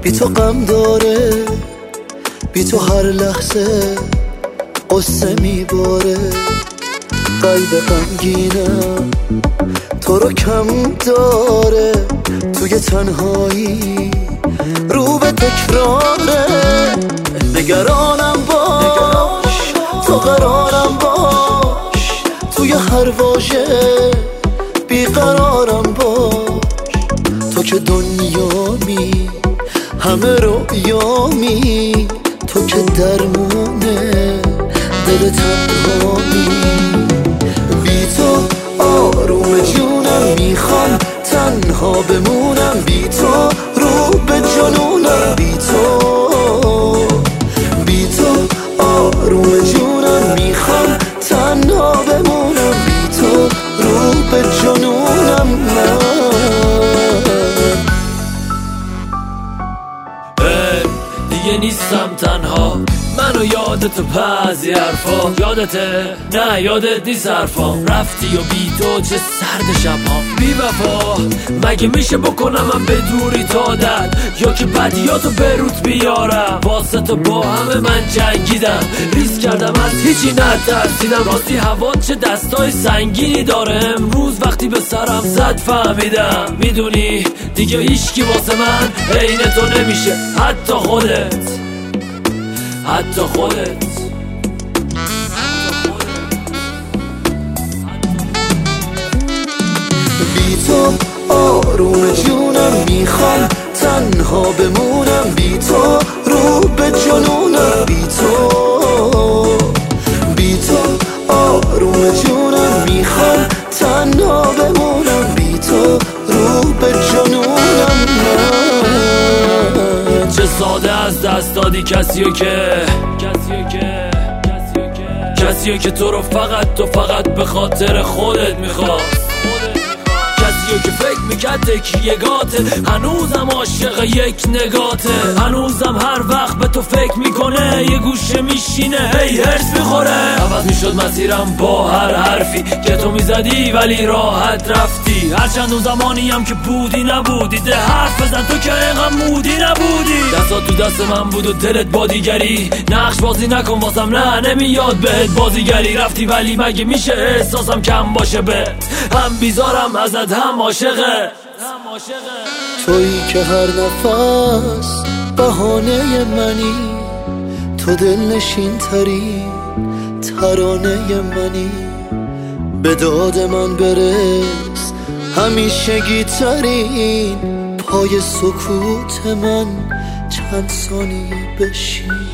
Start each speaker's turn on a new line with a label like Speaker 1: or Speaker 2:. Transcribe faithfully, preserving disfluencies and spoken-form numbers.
Speaker 1: بی تو غم داره، بی تو هر لحظه قصه میباره. قلب غمگینم تو رو کم داره، توی تنهایی رو به تکراره. نگرانم باش، تو قرارم باش، توی هر واژه بیقرارم باش. تو که دنیامی، همه رویامی، تو که درمونه دل تنهامی. بی تو آروم جونم، میخوام تنها بمونم. بی تو رو به جنونم، بی تو بی تو آروم جونم، میخوام تنها بمونم. بی تو رو به جنونم من.
Speaker 2: دیگه نیستم تنها، منو یادت پس یه حرفا. یادته؟ نه یادت نیست حرفام. رفتی و بی تو چه سرد شبها. بی وفا مگه میشه بکنم من به دوری تو عادت، یا که بدیاتو به روت بیارم. واسه تو با همه من جنگیدم، ریسک کردم از هیچی نترسیدم. راستی هوا چه دستای سنگینی داره، امروز وقتی به سرم زد فهمیدم. میدونی دیگه هیچکی واسه من عین تو نمیشه، حتی خودت، حتی خودت.
Speaker 1: بی تو آروم جونم، میخوام تنها بمونم. بی تو رو به جنونم، بی تو بی تو آروم جونم، میخوام تنها بمونم. بی تو رو به جنونم من.
Speaker 2: چه ساده از دست دادی کسیو که کسیو که کسیو که تو رو فقط تو فقط به خاطر خودت میخواست. کسیو که فکر میکرد تکیه‌گاته، هنوزم عاشق یک نگاته. هنوزم هر وقت به تو فکر میکنه، یه گوشه میشینه هی هرس میخوره. عوض میشد مسیرم با هر حرفی که تو میزدی، ولی راحت رفتی. هرچند اون زمانی هم که بودی نبودی، ده حرف بزن تو که اینقدر مودی نبودی. دستات تو دست من بود و دلت با دیگری، نقش بازی نکن واسم، نه نمیاد بهت بازیگری. رفتی ولی مگه میشه احساسم کم باشه بهت، هم بیزارم ازت هم عاشقه.
Speaker 1: تویی که هر نفس بهانه منی، تو دلنشین تری ترانه منی. به داد من برس همیشگی ترین، پای سکوت من چند ثانیه بشین.